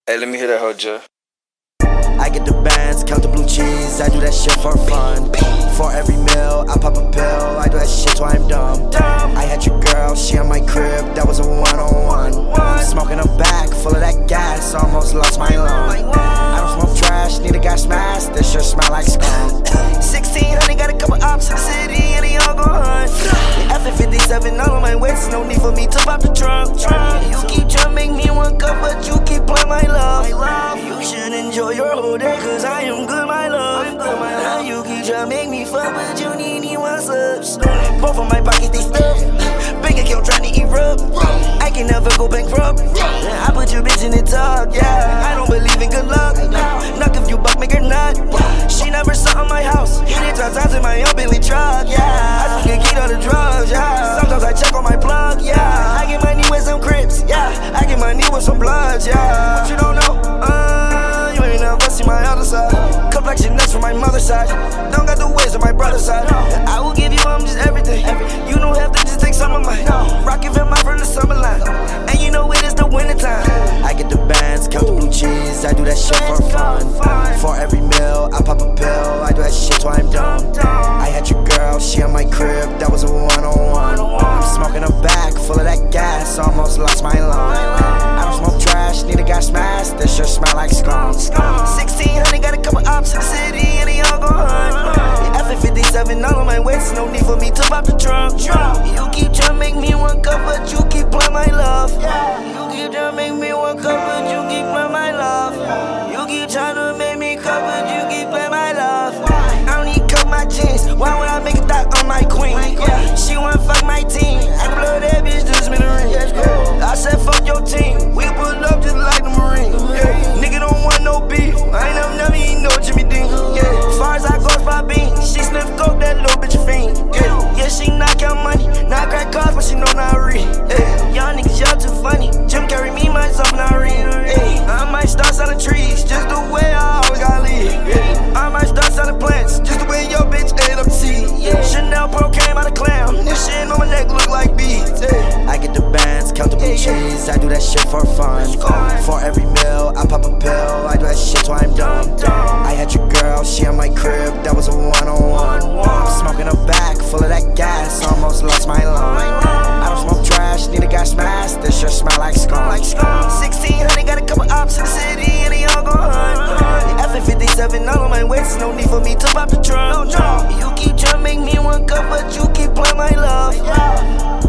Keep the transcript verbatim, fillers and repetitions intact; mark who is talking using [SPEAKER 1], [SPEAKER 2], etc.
[SPEAKER 1] Hey, let me hear that hoe, Jeff.
[SPEAKER 2] I get the bands, count the blue cheese, I do that shit for fun. For every meal, I pop a pill, I do that shit till I'm dumb. I had your girl, she on my crib, that was a one-on-one. Smoking a bag full of that gas, almost lost my lung. I don't smoke trash, need a gas mask, this shit smell like skunk. sixteen hundred, got a couple ops in the city, and they all gon' hunt. F fifty-seven all on my waist, no need for me to pop the trunk. You keep trying to make me one cup, but you keep playing my love. You should enjoy your whole day, cause I am good, my love. Now you keep trying to make me fuck, but you need me one subs. Both of my pockets, they stuffed. Bank account trying to erupt. I can never go bankrupt. I put your bitch in the tub, yeah. I don't believe in good luck. Knock if you buck, make her nut. She never saw in my house. Hit it twelve times in my own Bentley truck, yeah. I took a key to the drugs, yeah. Sometimes I check on my plug, yeah. I get money with some crips, yeah. I get money with some bloods, yeah. What you don't know? Uh, you ain't never seen my other side. Complexion that's from my mother's side. Don't got the ways of my brother's side. I will give you um just everything. You don't have to just take some of mine. Rockin' from my from the summer line. And you know it is the winter time. I get the bands, count the blue cheese, I do that shit for fun. For every meal, I pop a pill, I do that shit till I'm dumb. I had your girl, she on my crib, that was a one-on-one. I'm smoking a bag full of that gas, almost lost my lung. I don't smoke trash, need a gas mask, this shit smell like skunk. sixteen hundred, got a couple ops in the city, and they all gon' hunt. F fifty-seven all on my waist, no need for me to pop the trunk. You keep trying to make me one cup, but you keep playing my love. You keep trying to make me one cup, but you keep playing my love. You keep trying to make me cup, but you keep playing my love. I don't need cut my jeans, why would I make a thought on my queen? Yeah, she wanna fuck my team, I can blow that bitch to smithereens. I said fuck your team, we pull up just like the Marines. Yeah, nigga don't want no beef, I ain't never never eat no Jimmy Dean. Yeah, far as I go, it's my bean, she sniff coke, that little bitch a fiend. Yeah, yeah, she knock out money, not crack cars, but she know not read. Yeah, y'all niggas, y'all too funny, Jim carry me, myself, not read. Yeah, I might start selling trees, just the way I always gotta leave. Yeah, I might start selling plants, just the way your bitch ate up the seed. Yeah, Chanel Pro came out of clown, this shit on my neck look like beads. Yeah, I get the bands, count the blue cheese, I do that shit for fun. For every meal, I pop a pill, I do that shit till I'm dumb. I had your girl, she on my crib, that was a one-on-one. I'm smoking a bag full of that gas, almost lost my lung. I don't smoke trash, need a gas mask, this shit smell like skunk. sixteen hundred, got a couple ops in the city, and they all gon' hunt. F fifty-seven all on my waist, no need for me to pop the trunk. You keep trying to make me one cup, but you keep playing my love.